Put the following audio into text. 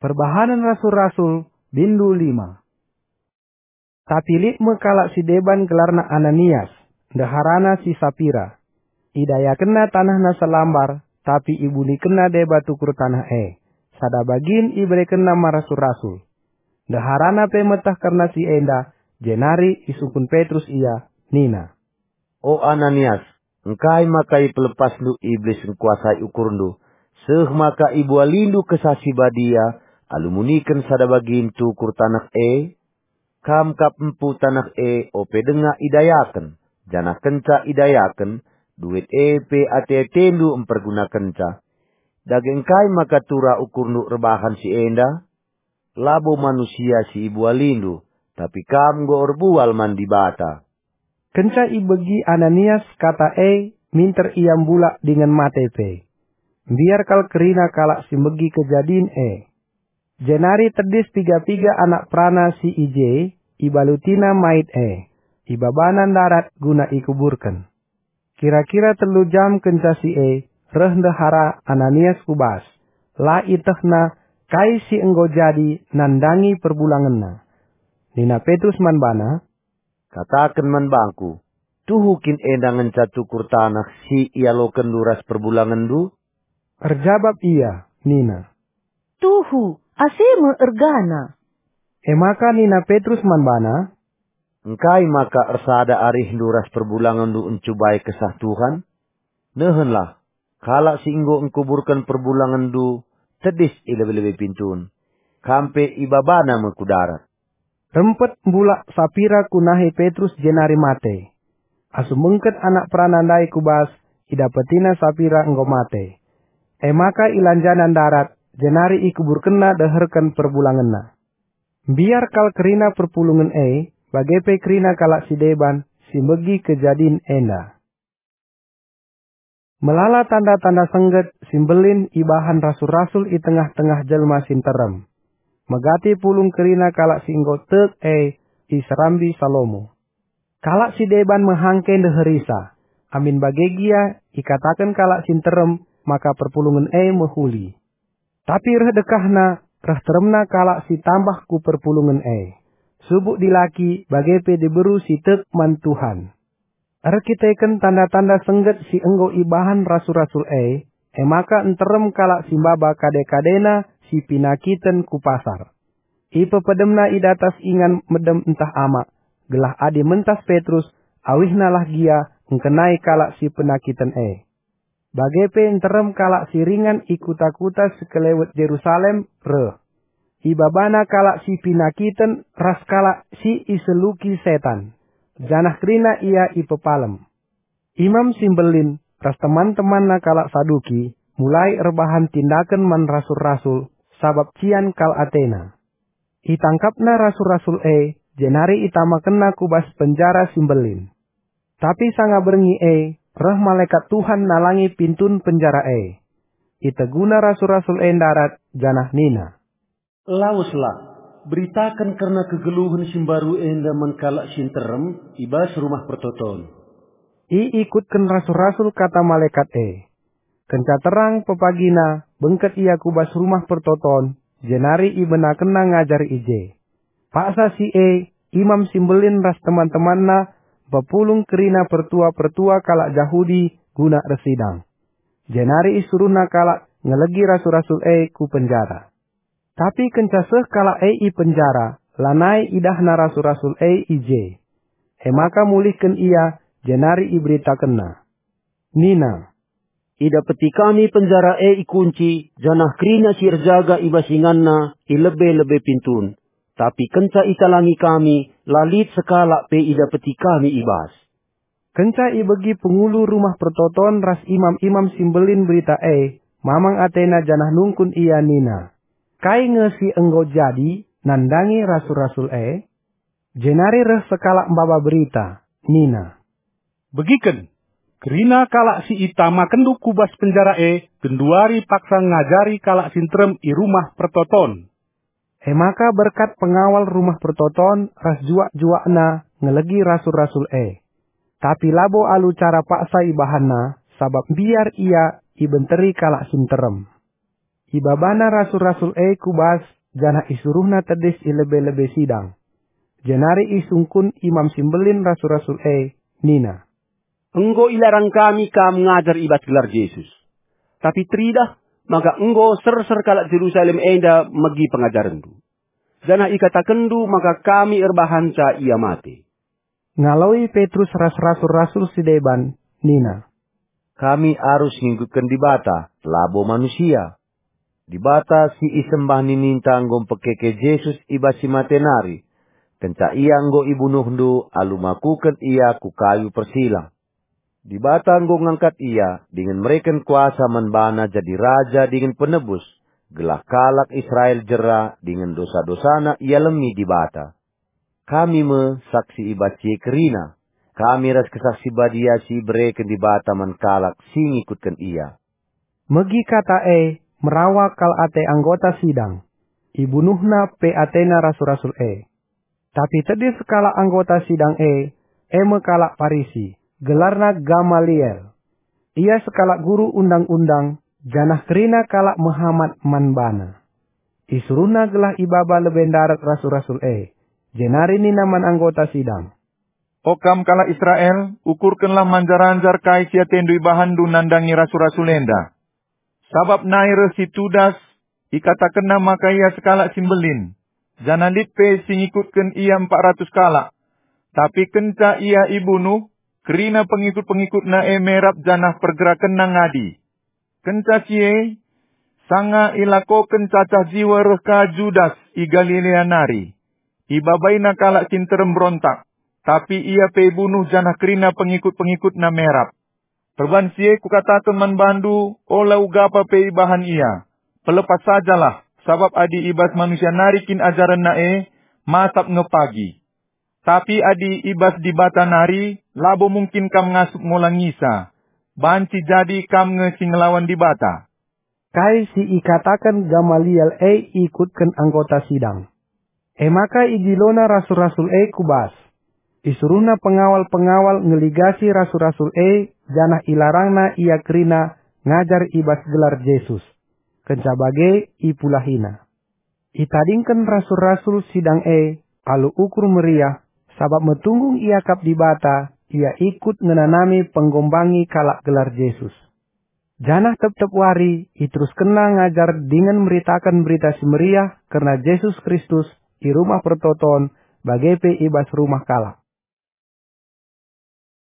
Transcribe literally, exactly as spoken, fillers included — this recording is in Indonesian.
Perbahanan Rasul-Rasul, Bindu lima. Tapi litme kalak si deban gelarna Ananias, daharana si Sapira. Idaya kena tanahna selambar, tapi ibuni kena deba tukur tanah e. Sada bagin ibre kena marasul-rasul. Daharana pemetah karena si enda, jenari isupun Petrus ia, Nina. O Ananias, engkai makai pelepas lu iblis ngkuasai ukurndu. Seh maka ibu alindu kesasi badia, alumunikan sada bagin tukur tanah e. Kam kap empu tanah e ope denga idayaken. Janah kenca idayaken, duit e pe ate tendu emperguna kenca. Daging kai maka tura ukurnu rebahan si enda. Labo manusia si ibu alindu, tapi kam go orbual mandi bata. Kenca ibegi Ananias kata e, minter iam bula dengan mate pe. Biar kal kerina kalak si megi kejadin e. Jenari tedis tiga-tiga anak prana si ije, ibalutina mait e. Ibabanan darat guna ikuburkan. Kira-kira telu jam kenca si e, reh dahara Ananias kubas. La itehna kai si enggo jadi nandangi perbulanganna. Nina Petrus manbana. Katakan man bangku, tuhukin endang ngenca tukur tanah si ialoken luras perbulangan du? Erjabab iya, Nina. Tuhu, aseme ergana. Emaka Nina Petrus manbana. Engkai maka ersada arih luras perbulangan du encubai kesah Tuhan? Nehenlah, kalak si inggo engkuburkan perbulangan du, tedis ilebe-lebe pintun. Kampe ibabana mekudarat. Rempet mbula Sapira kunahi Petrus jenari mate. Asu mengket anak pranandai kubas, idapetina Sapira enggo mate. Emaka ilanjanan darat, jenari ikubur kena deherkan perbulanganna. Biar kal kerina perpulungan e, bagepe kerina kalak si deban, si megi kejadin enda. Melala tanda-tanda sengget, simbelin ibahan rasul-rasul i tengah-tengah jelma sinterem. Megati pulung kerina kalak si inggo tek e, i serambi Salomo. Kalak si deban menghangke deherisa, amin bagegia ikatakan kalak sinterem, maka perpulungan e mehuli. Tapi reh dekahna, reh teremna kalak si tambah ku perpulungan e. Subuk dilaki bagepe diberu si tek man Tuhan. Arkiteken tanda-tanda sengget si enggo ibahan rasul-rasul e, e maka enterem kalak si baba kade-kadena si pinakiten ku pasar. Ipe pedemna idatas ingan medem entah ama, gelah adi mentas Petrus, awihna lah gia engkenai kalak si penakiten e. Bagepe enterem kalak si ringan ikuta-kuta sekelewet Jerusalem re. Ibabana kalak si pinakiten ras kalak si iseluki setan. Janah krina ia ipepalem. Imam simbelin ras teman-teman na kalak saduki mulai rebahan tindakan man rasul-rasul sabab cian kal Athena. Itangkapna rasul-rasul e jenari itama kena kubas penjara simbelin. Tapi sanga berengi e reh malaikat Tuhan nalangi pintun penjara e. Iteguna rasul-rasul e darat janah Nina. Lawuslah, beritakan karena kegeluhan simbaru enda menkalak sinterem ibas rumah pertoton. I ikutkan rasul-rasul kata malaikat e. Kenca terang pepagina bengket ia kubas rumah pertoton, jenari ibena kena ngajar ije. Paksa si e, imam simbelin ras teman-temanna, bepulung kerina pertua-pertua kalak Yahudi guna residang. Jenari isuruhna kalak ngelegi rasul-rasul e ku penjara. Tapi kencaseh kalak e i penjara, lanai idahna rasul-rasul e ije. E maka mulihkan ia, jenari iberita kena. Nina. Ida petikani penjara e ikunci, janah krina sirjaga ibasinganna ilebe-lebe pintun. Tapi kenca italangi kami, lalit sekalak pe ida petikani ibas. Kenca ibegi pengulu rumah pertoton ras imam-imam simbelin berita e, mamang Athena janah nungkun ia Nina. Kai ngesi enggo jadi, nandangi rasul-rasul e, jenari reh sekalak mbaba berita, Nina. Begiken, kerina kalak si itama kenduk kubas penjara e, genduari paksa ngajari kalak sintrem i rumah pertoton. E maka berkat pengawal rumah pertoton, ras juak-juakna ngelegi rasul-rasul e. Tapi labo alu cara paksa ibahanna, sabab biar ia ibenteri kalak sinterem. Ibabana rasul-rasul e kubas jana isuruhna tedis ilebe-lebe sidang. Jenari isungkun imam simbelin rasul-rasul e nina. Enggo ilarang kami kam ngajar ibat gelar Yesus. Tapi tridah, maka enggo ser-ser kalak Jerusalem enda megi pengajaran du. Jana ikatakendu maka kami erbahanca ia mati. Ngalawi Petrus ras rasul-rasul sideban nina. Kami harus ngikutkan di bata, labo manusia. Di bata si isembah nininta anggom pekeke Yesus iba si matenari. Kenca ia anggo ibunuh ndu alumakukan ia ku kayu persilang. Di bata anggo ngangkat ia dengan mereken kuasa manbana jadi raja dengan penebus. Gelah kalak Israel jera dengan dosa-dosana ia lemi di bata. Kami me saksi iba cie kerina. Kami ras kesaksi badia si bereken di bata man kalak si ngikutkan ia. Megi kata e merawak kal ate anggota sidang. Ibunuhna pe atena rasul-rasul e. Tapi tadi sekala anggota sidang e, e mekalak Parisi, gelarna Gamaliel. Ia sekala guru undang-undang, janah kerina kalak Muhammad manbana. Isuruhna gelah ibaba lebendarat rasul-rasul e, jenari ninaman anggota sidang. Okam kala Israel, ukurkanlah manjar-anjar kai sia tendui bahan du nandangi rasul-rasul enda. Sabab naire si tudas, ikatakan nama kaya sekala simbelin. Jana litpe singikutkan ia empat ratus kalak. Tapi kenca ia ibunuh, kerina pengikut-pengikutna e merap janah pergerakan nangadi. Kenca cie, sanga ilako kencacah jiwa reka Judas i Galilea nari. Ibabaina kalak cinterem berontak. Tapi ia pe bunuh janah kerina pengikut-pengikutna merap. Perban cie kukatakan man bandu, ola ugapa pe ibahan ia. Pelepas sajalah. Sabab adi ibas manusia narikin ajaran nae, masap ngepagi. Tapi adi ibas di bata nari, labo mungkin kam ngasup ngolang ngisa. Banci jadi kam ngesing ngelawan di bata. Kai si ikatakan Gamaliel e ikutkan anggota sidang. E maka idilona rasul-rasul e kubas. Isuruhna pengawal-pengawal ngeligasi rasul-rasul e, janah ilarangna ia kerina ngajar ibas gelar Yesus. Kencabage ipulahina. Itadingkan rasul-rasul sidang e, alu ukur meriah, sabab metunggung ia kap di bata, ia ikut ngenanami penggombangi kalak gelar Yesus. Janah tep-tep wari, itrus kena ngajar dengan meritakan berita si meriah, karena Yesus Kristus, i rumah pertoton, bagai pe ibas rumah kalak.